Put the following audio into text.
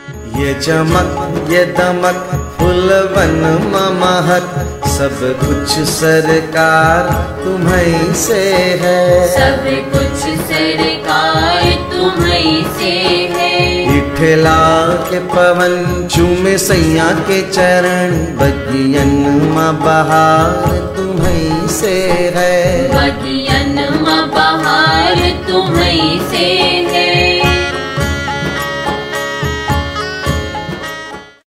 ये चमक ये दमक फुलवन महक, सब कुछ सरकार तुम्हीं से है। सब कुछ सरकार तुम्हीं से है। इठला के पवन चूमे सैया के चरण, बगियन माँ बहार तुम्हीं से है।